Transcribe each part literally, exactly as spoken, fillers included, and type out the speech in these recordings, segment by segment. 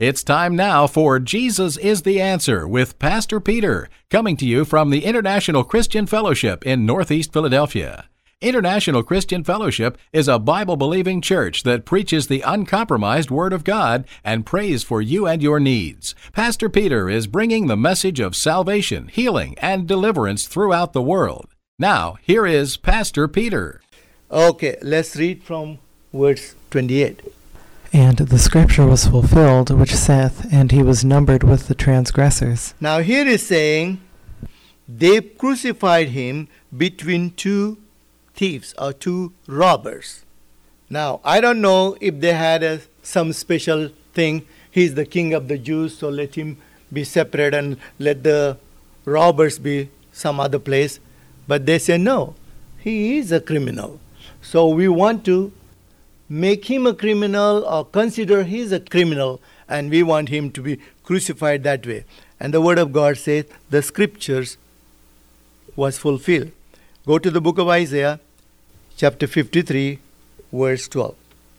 It's time now for Jesus is the Answer with Pastor Peter, coming to you from the International Christian Fellowship in Northeast Philadelphia. International Christian Fellowship is a Bible-believing church that preaches the uncompromised Word of God and prays for you and your needs. Pastor Peter is bringing the message of salvation, healing, and deliverance throughout the world. Now, here is Pastor Peter. Okay, let's read from verse twenty-eight. And the scripture was fulfilled, which saith, And he was numbered with the transgressors. Now here is saying, they crucified him between two thieves or two robbers. Now, I don't know if they had a, some special thing. He's the king of the Jews, so let him be separate and let the robbers be some other place. But they say, no, he is a criminal. So we want to make him a criminal or consider he's a criminal, and we want him to be crucified that way. And the word of God says the scriptures was fulfilled. Go to the book of Isaiah, chapter fifty-three, verse twelve.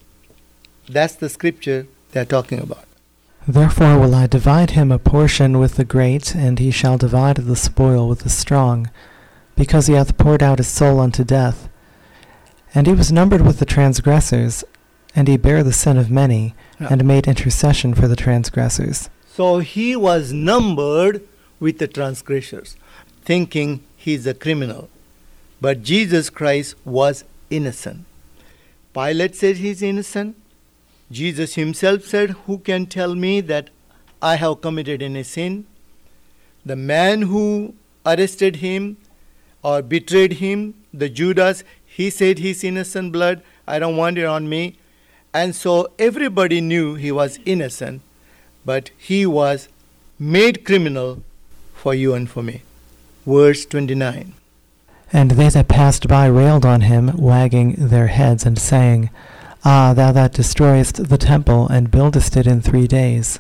That's the scripture they're talking about. Therefore will I divide him a portion with the great, and he shall divide the spoil with the strong, because he hath poured out his soul unto death. And he was numbered with the transgressors, and he bare the sin of many, yeah. and made intercession for the transgressors. So he was numbered with the transgressors, thinking he's a criminal. But Jesus Christ was innocent. Pilate said he's innocent. Jesus himself said, who can tell me that I have committed any sin? The man who arrested him or betrayed him, the Judas, he said he's innocent blood, I don't want it on me. And so everybody knew he was innocent, but he was made criminal for you and for me. Verse twenty-nine. And they that passed by railed on him, wagging their heads, and saying, Ah, thou that destroyest the temple, and buildest it in three days,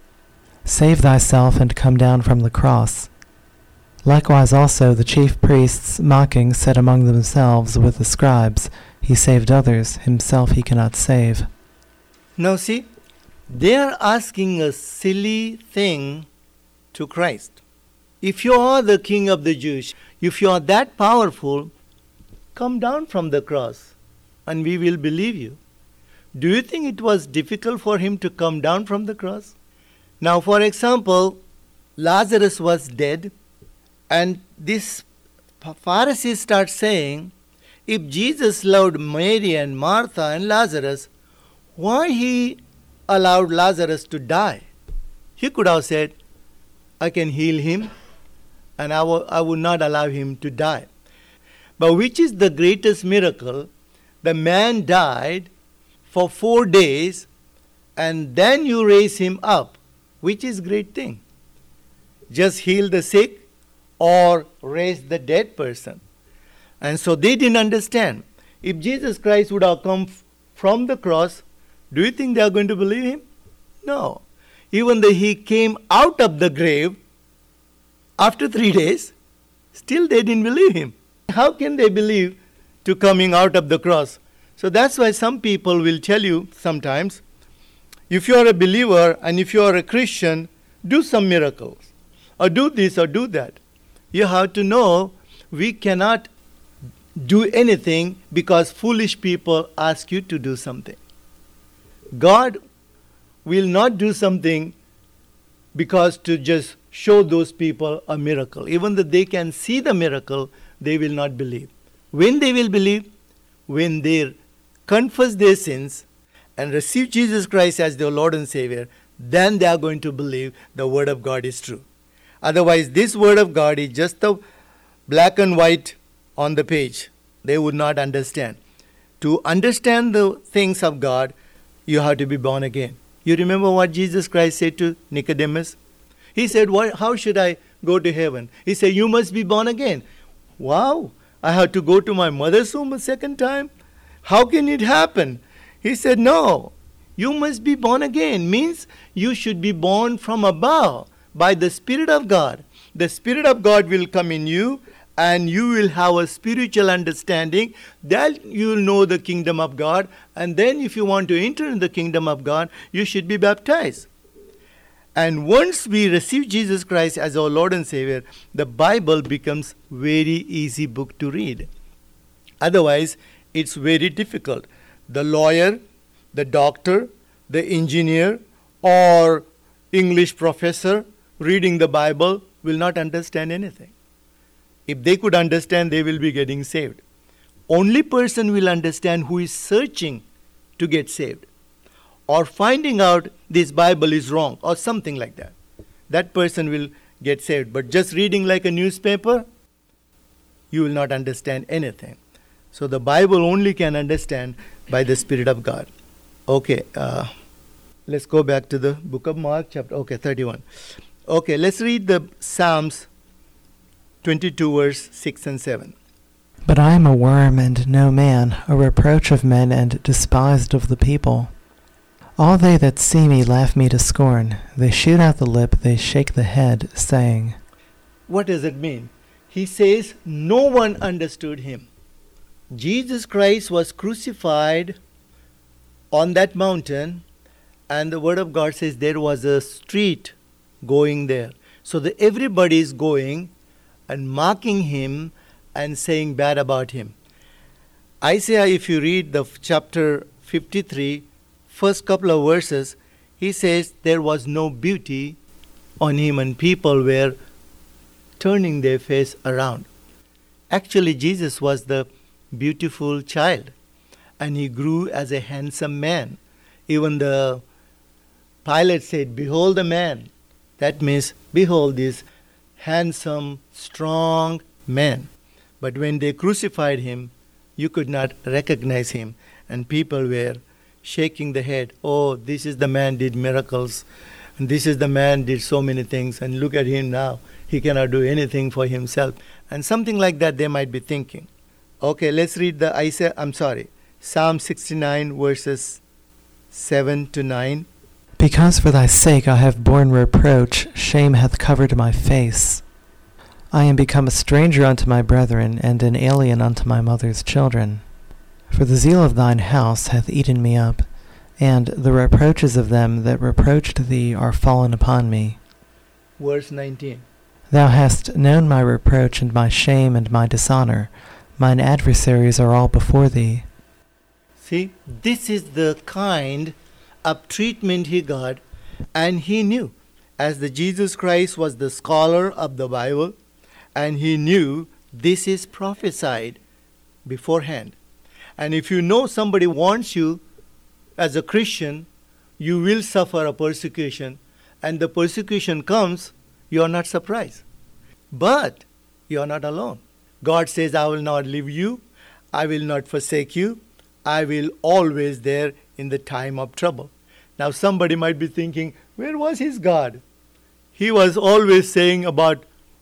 save thyself, and come down from the cross. Likewise also the chief priests, mocking, said among themselves with the scribes, He saved others, himself he cannot save. Now see, they are asking a silly thing to Christ. If you are the king of the Jews, if you are that powerful, come down from the cross and we will believe you. Do you think it was difficult for him to come down from the cross? Now, for example, Lazarus was dead, and this Pharisees start saying, if Jesus loved Mary and Martha and Lazarus, why he allowed Lazarus to die? He could have said, I can heal him, and I, w- I would not allow him to die. But which is the greatest miracle? The man died for four days, and then you raise him up. Which is great thing? Just heal the sick or raise the dead person. And so they didn't understand. If Jesus Christ would have come f- from the cross, do you think they are going to believe him? No. Even though he came out of the grave after three days, still they didn't believe him. How can they believe to coming out of the cross? So that's why some people will tell you sometimes, if you are a believer and if you are a Christian, do some miracles, or do this or do that. You have to know we cannot do anything because foolish people ask you to do something. God will not do something because to just show those people a miracle. Even though they can see the miracle, they will not believe. When they will believe? When they confess their sins and receive Jesus Christ as their Lord and Savior, then they are going to believe the Word of God is true. Otherwise, this Word of God is just the black and white on the page. They would not understand. To understand the things of God, you have to be born again. You remember what Jesus Christ said to Nicodemus? He said, "What? How should I go to heaven?" He said, you must be born again. Wow, I have to go to my mother's womb a second time? How can it happen? He said, no, you must be born again. Means you should be born from above by the Spirit of God. The Spirit of God will come in you, and you will have a spiritual understanding. Then you will know the kingdom of God. And then if you want to enter in the kingdom of God, you should be baptized. And once we receive Jesus Christ as our Lord and Savior, the Bible becomes very easy book to read. Otherwise, it's very difficult. The lawyer, the doctor, the engineer, or English professor reading the Bible will not understand anything. If they could understand, they will be getting saved. Only person will understand who is searching to get saved, or finding out this Bible is wrong, or something like that. That person will get saved. But just reading like a newspaper, you will not understand anything. So the Bible only can understand by the Spirit of God. Okay, uh, let's go back to the book of Mark, chapter, okay, thirty-one. Okay, let's read the Psalms twenty-two, verse six and seven. But I am a worm and no man, a reproach of men and despised of the people. All they that see me laugh me to scorn. They shoot out the lip, they shake the head, saying. What does it mean? He says, no one understood him. Jesus Christ was crucified on that mountain, and the Word of God says there was a street going there. So the, everybody is going and mocking him and saying bad about him. Isaiah, if you read the chapter fifty-three, first couple of verses, he says there was no beauty on him and people were turning their face around. Actually, Jesus was the beautiful child and he grew as a handsome man. Even the Pilate said, behold the man. That means, behold this handsome, strong man. But when they crucified him, you could not recognize him. And people were shaking the head. Oh, this is the man did miracles. And this is the man did so many things. And look at him now. He cannot do anything for himself. And something like that they might be thinking. Okay, let's read the Isaiah, I'm sorry, Psalm sixty-nine, verses seven to nine. Because for thy sake I have borne reproach, shame hath covered my face. I am become a stranger unto my brethren, and an alien unto my mother's children. For the zeal of thine house hath eaten me up, and the reproaches of them that reproached thee are fallen upon me. Verse nineteen. Thou hast known my reproach and my shame and my dishonor. Mine adversaries are all before thee. See, this is the kind of treatment he got, and he knew, as the Jesus Christ was the scholar of the Bible, and he knew this is prophesied beforehand. And if you know somebody wants you as a Christian, you will suffer a persecution, and the persecution comes, you are not surprised. But you are not alone. God says, I will not leave you, I will not forsake you, I will always there in the time of trouble. Now somebody might be thinking, where was his God? He was always saying about,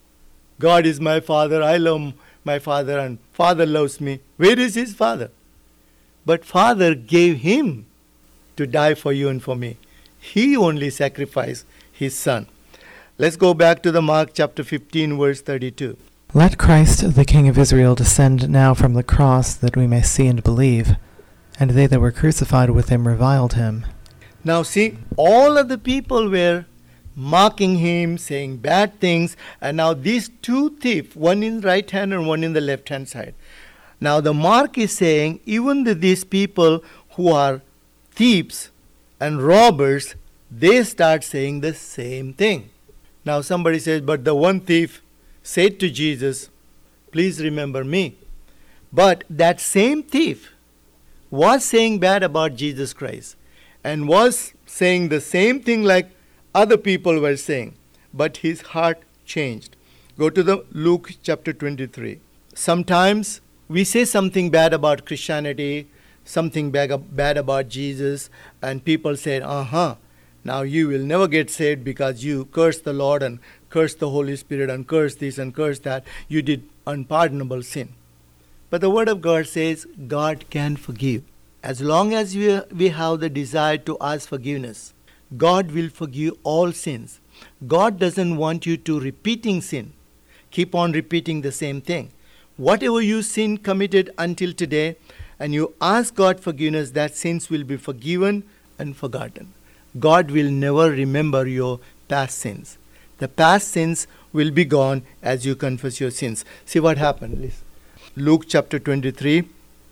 God is my father, I love my father, and father loves me. Where is his father? But father gave him to die for you and for me. He only sacrificed his son. Let's go back to the Mark chapter fifteen, verse thirty-two. Let Christ the King of Israel descend now from the cross, that we may see and believe. And they that were crucified with him reviled him. Now see, all of the people were mocking him, saying bad things, and now these two thieves, one in the right hand and one in the left hand side. Now the Mark is saying, even the, these people who are thieves and robbers, they start saying the same thing. Now somebody says, but the one thief said to Jesus, please remember me. But that same thief was saying bad about Jesus Christ and was saying the same thing like other people were saying, but his heart changed. Go to the Luke chapter twenty-three. Sometimes we say something bad about Christianity, something bad, bad about Jesus, and people say, uh-huh, now you will never get saved because you cursed the Lord and cursed the Holy Spirit and cursed this and cursed that. You did unpardonable sin. But the Word of God says God can forgive. As long as we, we have the desire to ask forgiveness, God will forgive all sins. God doesn't want you to repeating sin. Keep on repeating the same thing. Whatever you sin committed until today, and you ask God forgiveness, that sins will be forgiven and forgotten. God will never remember your past sins. The past sins will be gone as you confess your sins. See what happened. Listen. Luke chapter twenty-three,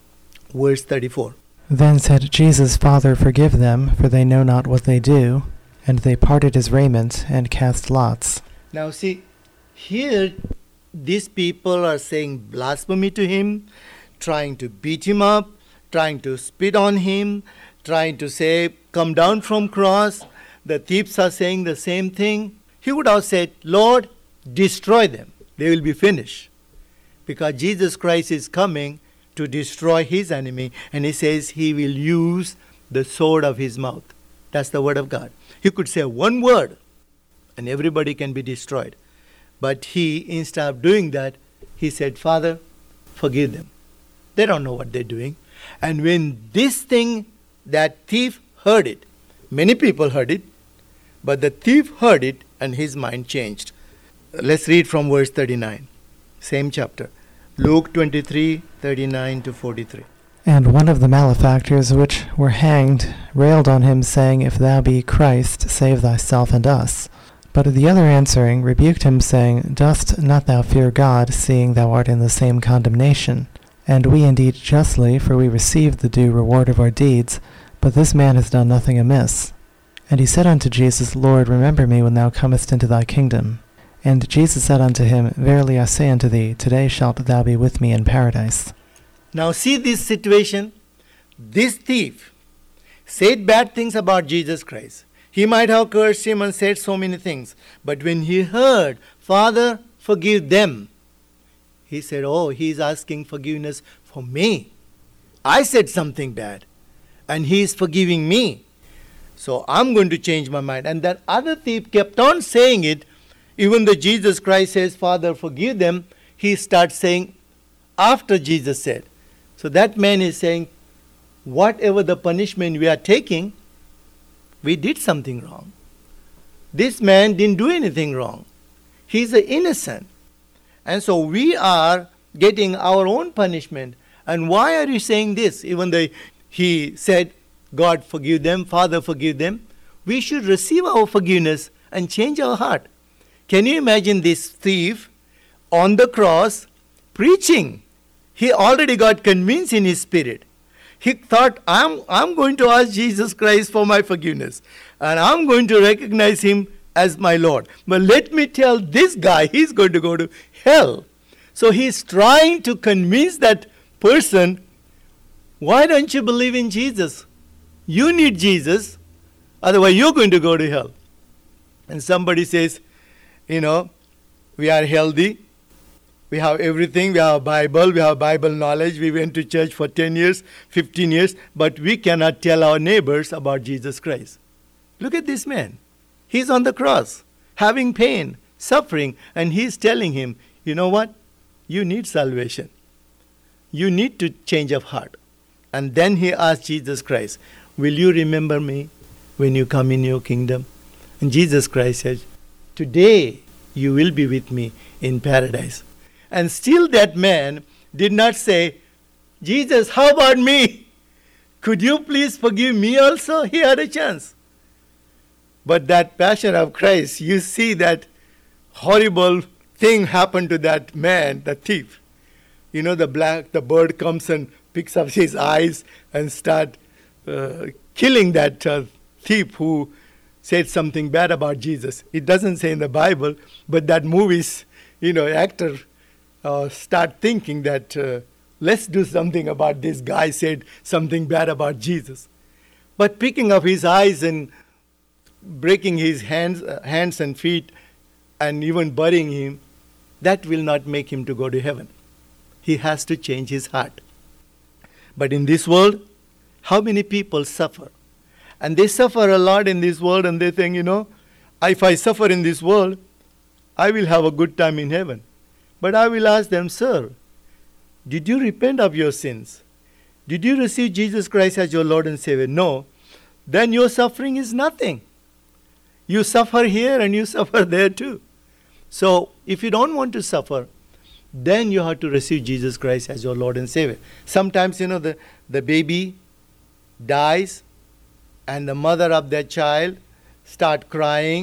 verse thirty-four. Then said Jesus, Father, forgive them, for they know not what they do. And they parted his raiment and cast lots. Now see, here these people are saying blasphemy to him, trying to beat him up, trying to spit on him, trying to say, come down from cross. The thieves are saying the same thing. He would have said, Lord, destroy them. They will be finished. Because Jesus Christ is coming to destroy his enemy. And he says he will use the sword of his mouth. That's the word of God. He could say one word and everybody can be destroyed. But he, instead of doing that, he said, Father, forgive them. They don't know what they're doing. And when this thing, that thief heard it, many people heard it, but the thief heard it and his mind changed. Let's read from verse thirty-nine, same chapter. Luke twenty-three, thirty-nine to forty-three. And one of the malefactors which were hanged railed on him, saying, If thou be Christ, save thyself and us. But the other answering rebuked him, saying, Dost not thou fear God, seeing thou art in the same condemnation? And we indeed justly, for we received the due reward of our deeds, but this man has done nothing amiss. And he said unto Jesus, Lord, remember me when thou comest into thy kingdom. And Jesus said unto him, Verily I say unto thee, today shalt thou be with me in paradise. Now see this situation. This thief said bad things about Jesus Christ. He might have cursed him and said so many things. But when he heard, Father, forgive them, he said, oh, he's asking forgiveness for me. I said something bad, and he's forgiving me. So I'm going to change my mind. And that other thief kept on saying it. Even though Jesus Christ says, Father, forgive them, he starts saying, after Jesus said. So that man is saying, whatever the punishment we are taking, we did something wrong. This man didn't do anything wrong. He's an innocent. And so we are getting our own punishment. And why are you saying this? Even though he said, God forgive them, Father forgive them, we should receive our forgiveness and change our heart. Can you imagine this thief on the cross preaching? He already got convinced in his spirit. He thought, I'm, I'm going to ask Jesus Christ for my forgiveness. And I'm going to recognize him as my Lord. But let me tell this guy, he's going to go to hell. So he's trying to convince that person, why don't you believe in Jesus? You need Jesus, otherwise you're going to go to hell. And somebody says, you know, we are healthy. We have everything. We have a Bible. We have Bible knowledge. We went to church for ten years, fifteen years. But we cannot tell our neighbors about Jesus Christ. Look at this man. He's on the cross, having pain, suffering. And he's telling him, you know what? You need salvation. You need to change of heart. And then he asked Jesus Christ, will you remember me when you come in your kingdom? And Jesus Christ said, today you will be with me in paradise. And still that man did not say, Jesus, how about me? Could you please forgive me also? He had a chance. But that passion of Christ, you see that horrible thing happened to that man, the thief. You know, the black, the bird comes and picks up his eyes and start uh, killing that uh, thief who said something bad about Jesus. It doesn't say in the Bible, but that movie's, you know, actor uh, start thinking that uh, let's do something about this guy said something bad about Jesus. But picking up his eyes and breaking his hands, uh, hands and feet and even burying him, that will not make him to go to heaven. He has to change his heart. But in this world, how many people suffer? And they suffer a lot in this world, and they think, you know, if I suffer in this world, I will have a good time in heaven. But I will ask them, sir, did you repent of your sins? Did you receive Jesus Christ as your Lord and Savior? No. Then your suffering is nothing. You suffer here and you suffer there too. So if you don't want to suffer, then you have to receive Jesus Christ as your Lord and Savior. Sometimes, you know, the, the baby dies and the mother of that child start crying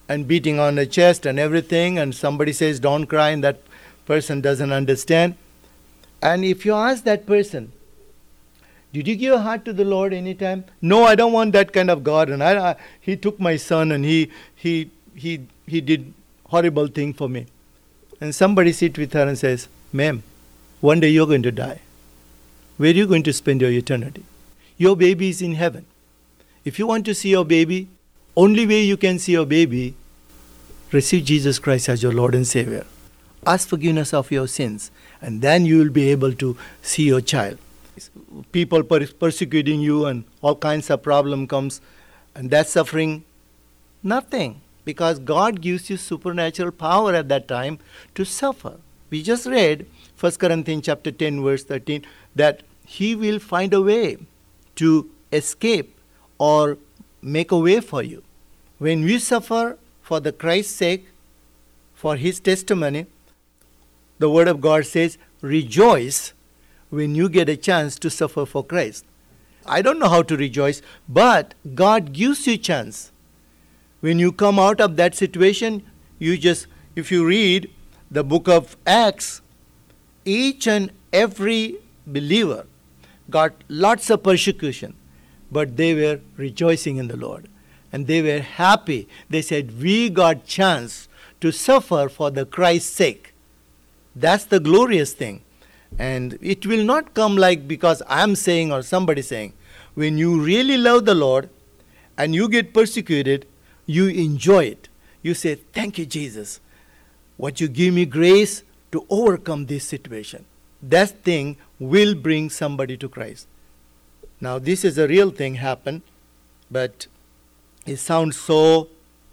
and beating on the chest and everything, and somebody says, don't cry, and that person doesn't understand. And if you ask that person, did you give your heart to the Lord anytime? No, I don't want that kind of God. And I, I, he took my son and he, he, he, he did horrible thing for me. And somebody sit with her and says, ma'am, one day you're going to die. Where are you going to spend your eternity? Your baby is in heaven. If you want to see your baby, only way you can see your baby, receive Jesus Christ as your Lord and Savior. Ask forgiveness of your sins, and then you will be able to see your child. People per- persecuting you and all kinds of problem comes, and that suffering, nothing. Because God gives you supernatural power at that time to suffer. We just read First Corinthians chapter ten, verse thirteen, that He will find a way to escape or make a way for you. When we suffer for the Christ's sake, for His testimony, the Word of God says, rejoice when you get a chance to suffer for Christ. I don't know how to rejoice, but God gives you a chance. When you come out of that situation, you just, if you read the book of Acts, each and every believer got lots of persecution, but they were rejoicing in the Lord. And they were happy. They said, we got chance to suffer for the Christ's sake. That's the glorious thing. And it will not come like because I'm saying or somebody saying. When you really love the Lord and you get persecuted, you enjoy it. You say, thank you, Jesus. What you give me grace to overcome this situation. That thing will bring somebody to Christ. Now, this is a real thing happen, but it sounds so,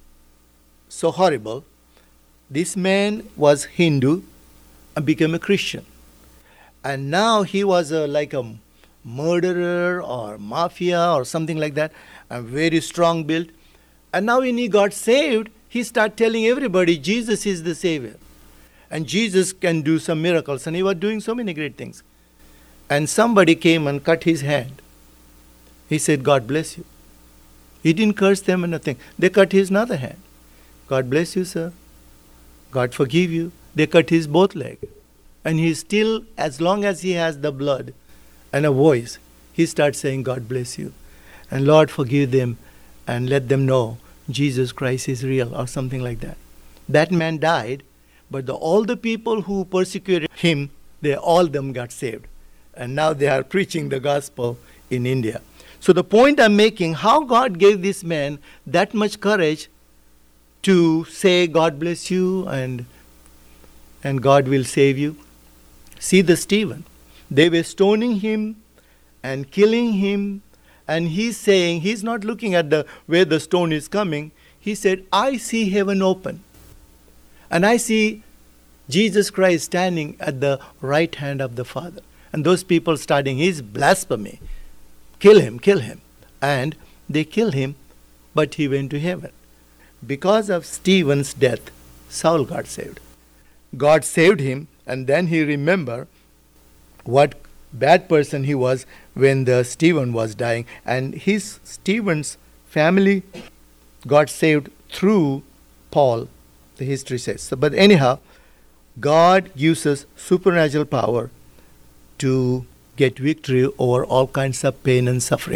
so horrible. This man was Hindu and became a Christian. And now he was a, like a murderer or mafia or something like that, and very strong built. And now when he got saved, he started telling everybody Jesus is the Savior. And Jesus can do some miracles. And he was doing so many great things. And somebody came and cut his hand. He said, God bless you. He didn't curse them or nothing. They cut his other hand. God bless you, sir. God forgive you. They cut his both legs. And he still, as long as he has the blood and a voice, he starts saying, God bless you. And Lord, forgive them and let them know Jesus Christ is real or something like that. That man died, but the, all the people who persecuted him, they all them got saved. And now they are preaching the gospel in India. So the point I'm making, how God gave this man that much courage to say, God bless you and, and God will save you. See the Stephen. They were stoning him and killing him. And he's saying, he's not looking at the where the stone is coming. He said, I see heaven open. And I see Jesus Christ standing at the right hand of the Father. And those people starting, he's blasphemy. Kill him, kill him. And they killed him, but he went to heaven. Because of Stephen's death, Saul got saved. God saved him, and then he remembered what bad person he was when the Stephen was dying. And his Stephen's family got saved through Paul, the history says. So, but anyhow, God gives us supernatural power to get victory over all kinds of pain and suffering.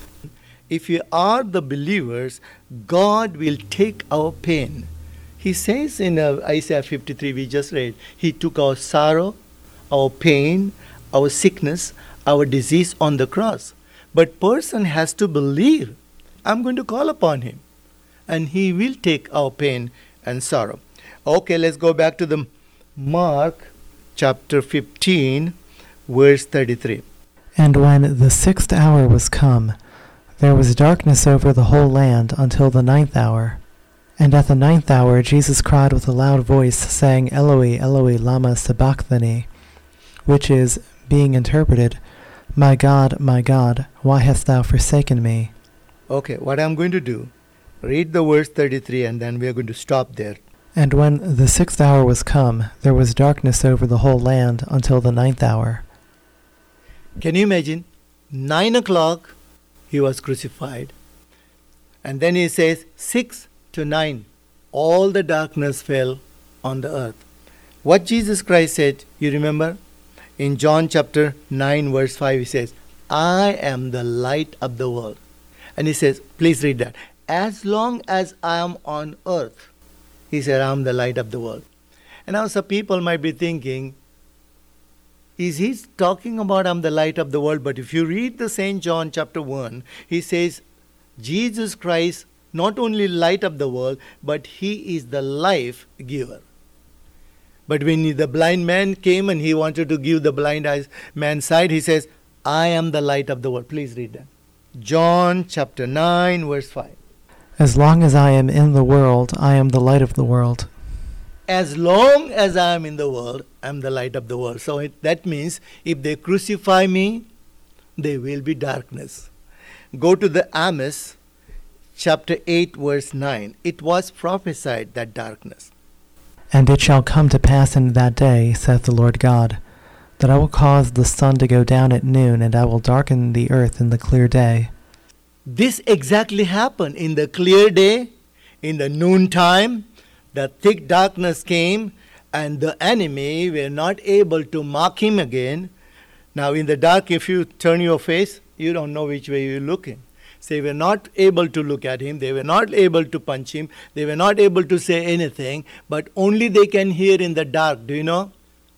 If we are the believers, God will take our pain. He says in uh, Isaiah fifty-three, we just read, He took our sorrow, our pain, our sickness, our disease on the cross. But person has to believe, I'm going to call upon Him. And He will take our pain and sorrow. Okay, let's go back to the Mark chapter fifteen, verse thirty-three. And when the sixth hour was come, there was darkness over the whole land until the ninth hour. And at the ninth hour Jesus cried with a loud voice, saying, Eloi, Eloi, lama sabachthani, which is, being interpreted, My God, my God, why hast thou forsaken me? Okay, what I'm going to do, read the verse thirty-three and then we are going to stop there. And when the sixth hour was come, there was darkness over the whole land until the ninth hour. Can you imagine? Nine o'clock, He was crucified. And then He says, six to nine. all the darkness fell on the earth. What Jesus Christ said, you remember? In John chapter nine verse five, he says, I am the light of the world. And he says, please read that. As long as I am on earth, he said, I am the light of the world. And now some people might be thinking, is he talking about I'm the light of the world? But if you read the Saint John chapter one, he says, Jesus Christ, not only light of the world, but he is the life giver. But when the blind man came and he wanted to give the blind eyes man sight, he says, I am the light of the world. Please read that. John chapter nine verse five. As long as I am in the world, I am the light of the world. As long as I am in the world, I am the light of the world. So it, that means if they crucify me, there will be darkness. Go to the Amos chapter eight verse nine. It was prophesied that darkness. And it shall come to pass in that day, saith the Lord God, that I will cause the sun to go down at noon, and I will darken the earth in the clear day. This exactly happened in the clear day, in the noontime. The thick darkness came, and the enemy were not able to mark him again. Now in the dark, if you turn your face, you don't know which way you're looking. So they were not able to look at him. They were not able to punch him. They were not able to say anything. But only they can hear in the dark. Do you know?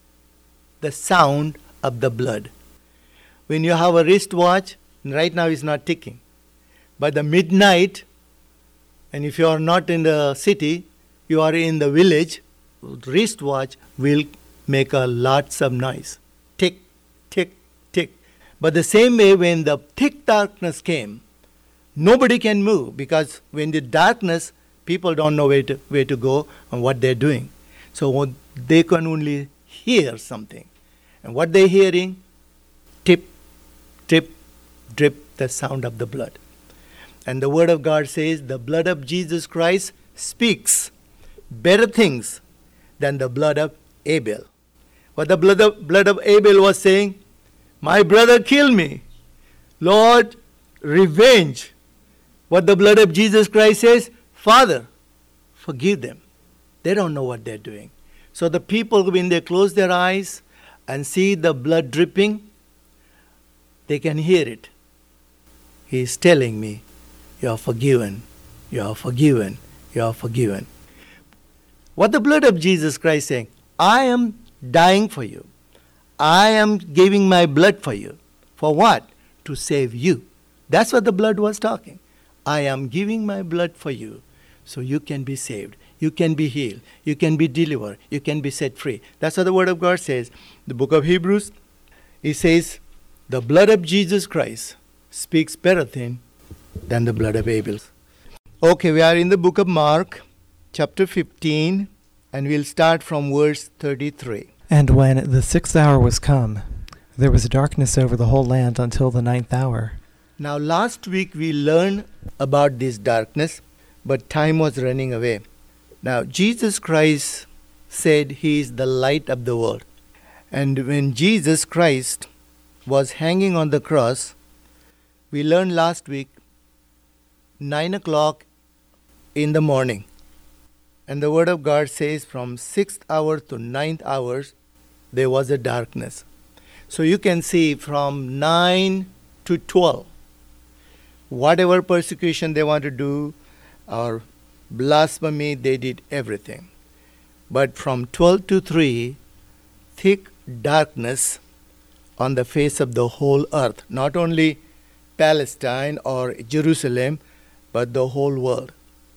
The sound of the blood. When you have a wristwatch, right now it's not ticking. By the midnight, and if you are not in the city, you are in the village, wristwatch will make a lots of noise. Tick, tick, tick. But the same way when the thick darkness came, nobody can move, because when the darkness, people don't know where to, where to go and what they're doing. So they can only hear something. And what they're hearing, tip, tip, drip, the sound of the blood. And the word of God says, the blood of Jesus Christ speaks better things than the blood of Abel. What the blood of, blood of Abel was saying, my brother killed me. Lord, revenge. What the blood of Jesus Christ says, Father, forgive them. They don't know what they're doing. So the people, when they close their eyes and see the blood dripping, they can hear it. He is telling me, you are forgiven, you are forgiven, you are forgiven. What the blood of Jesus Christ is saying, I am dying for you. I am giving my blood for you. For what? To save you. That's what the blood was talking. I am giving my blood for you so you can be saved. You can be healed. You can be delivered. You can be set free. That's what the word of God says. The book of Hebrews, it says, the blood of Jesus Christ speaks better thing than the blood of Abel. Okay, we are in the book of Mark, chapter fifteen, and we'll start from verse thirty-three. And when the sixth hour was come, there was darkness over the whole land until the ninth hour. Now last week we learned about this darkness, but time was running away. Now Jesus Christ said he is the light of the world. And when Jesus Christ was hanging on the cross, we learned last week, nine o'clock in the morning. And the word of God says from sixth hour to ninth hours, there was a darkness. So you can see from nine to twelve, whatever persecution they want to do or blasphemy, they did everything. But from twelve to three, thick darkness on the face of the whole earth, not only Palestine or Jerusalem, but the whole world.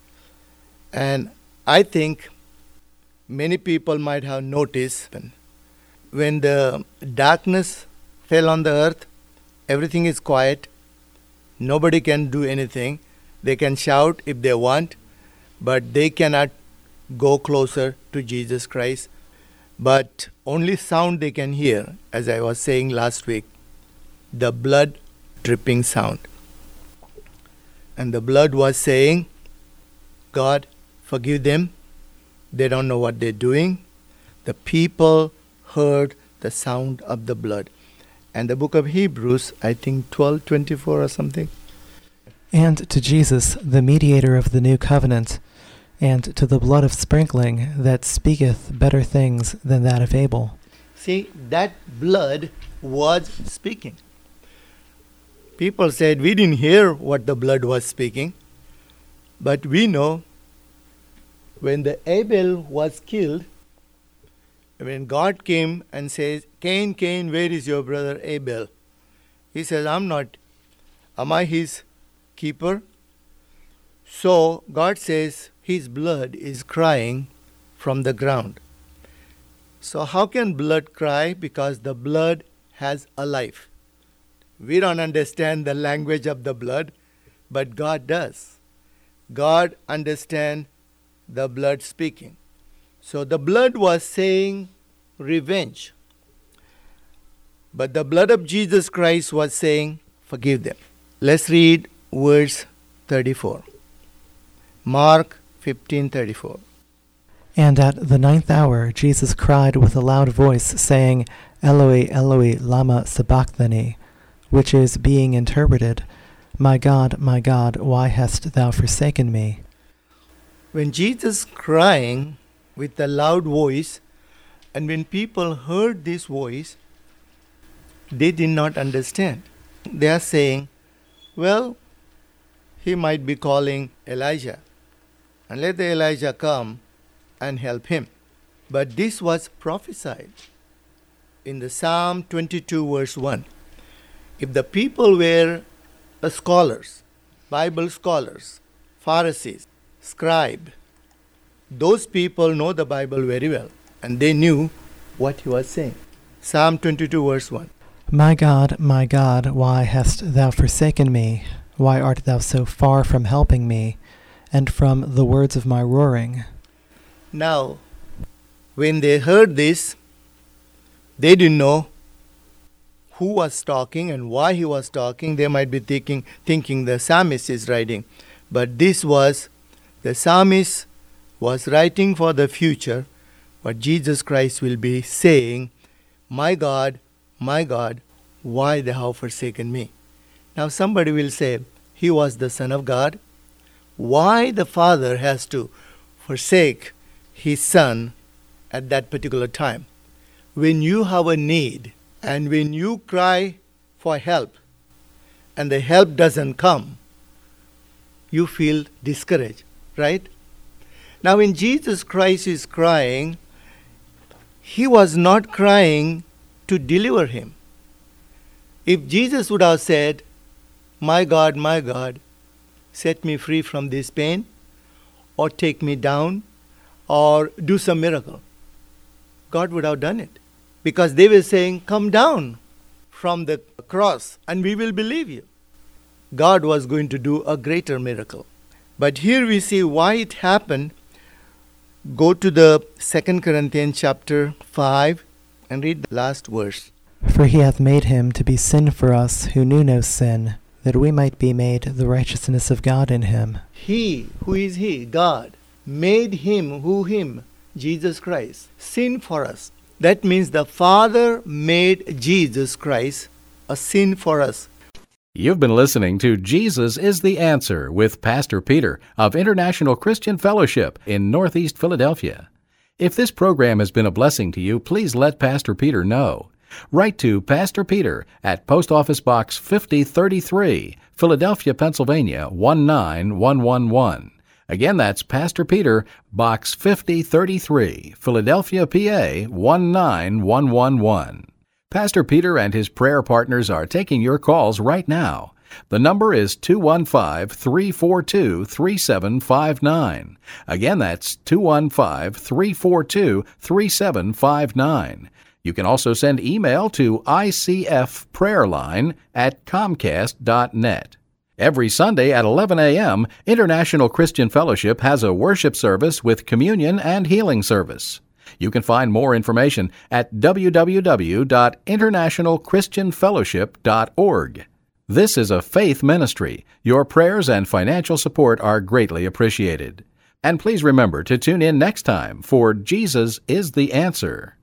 And I think many people might have noticed when the darkness fell on the earth, everything is quiet. Nobody can do anything. They can shout if they want, but they cannot go closer to Jesus Christ. But only sound they can hear, as I was saying last week, the blood dripping sound. And the blood was saying, God, forgive them. They don't know what they're doing. The people heard the sound of the blood. And the book of Hebrews, I think twelve twenty-four or something. And to Jesus, the mediator of the new covenant, and to the blood of sprinkling that speaketh better things than that of Abel. See, that blood was speaking. People said, we didn't hear what the blood was speaking, but we know when the Abel was killed, when God came and says, Cain, Cain, where is your brother Abel? He says, I'm not. Am I his keeper? So God says, his blood is crying from the ground. So how can blood cry? Because the blood has a life. We don't understand the language of the blood, but God does. God understands the blood speaking. So the blood was saying revenge. But the blood of Jesus Christ was saying, forgive them. Let's read verse thirty-four. Mark fifteen thirty-four. And at the ninth hour Jesus cried with a loud voice, saying, Eloi, Eloi, lama sabachthani, which is, being interpreted, My God, my God, why hast thou forsaken me? When Jesus crying with a loud voice, and when people heard this voice, they did not understand. They are saying, well, he might be calling Elijah, and let the Elijah come and help him. But this was prophesied in the Psalm twenty-two verse one. If the people were uh, scholars, Bible scholars, Pharisees, scribes, those people know the Bible very well, and they knew what he was saying. Psalm twenty-two verse one. My God, my God, why hast thou forsaken me? Why art thou so far from helping me, and from the words of my roaring? Now, when they heard this, they didn't know who was talking and why he was talking. They might be thinking, thinking the psalmist is writing. But this was, the psalmist was writing for the future, what Jesus Christ will be saying, My God, my God, why thou hast forsaken me? Now somebody will say, he was the Son of God. Why the Father has to forsake his Son at that particular time? When you have a need and when you cry for help and the help doesn't come, you feel discouraged, right? Now when Jesus Christ is crying, he was not crying to deliver him. If Jesus would have said, My God, my God, set me free from this pain, or take me down, or do some miracle, God would have done it. Because they were saying, come down from the cross and we will believe you. God was going to do a greater miracle. But here we see why it happened. Go to the Second Corinthians chapter five and read the last verse. For he hath made him to be sin for us who knew no sin, that we might be made the righteousness of God in him. He, who is he? God, made him, who him? Jesus Christ, sin for us. That means the Father made Jesus Christ a sin for us. You've been listening to Jesus is the Answer with Pastor Peter of International Christian Fellowship in Northeast Philadelphia. If this program has been a blessing to you, please let Pastor Peter know. Write to Pastor Peter at Post Office Box fifty thirty-three, Philadelphia, Pennsylvania one nine one one one. Again, that's Pastor Peter, Box fifty thirty-three, Philadelphia, P A one nine one one one. Pastor Peter and his prayer partners are taking your calls right now. The number is two one five, three four two, three seven five nine. Again, that's two one five, three four two, three seven five nine. You can also send email to I C F prayerline at comcast dot net. Every Sunday at eleven a.m., International Christian Fellowship has a worship service with communion and healing service. You can find more information at w w w dot international christian fellowship dot org. This is a faith ministry. Your prayers and financial support are greatly appreciated. And please remember to tune in next time for Jesus is the Answer.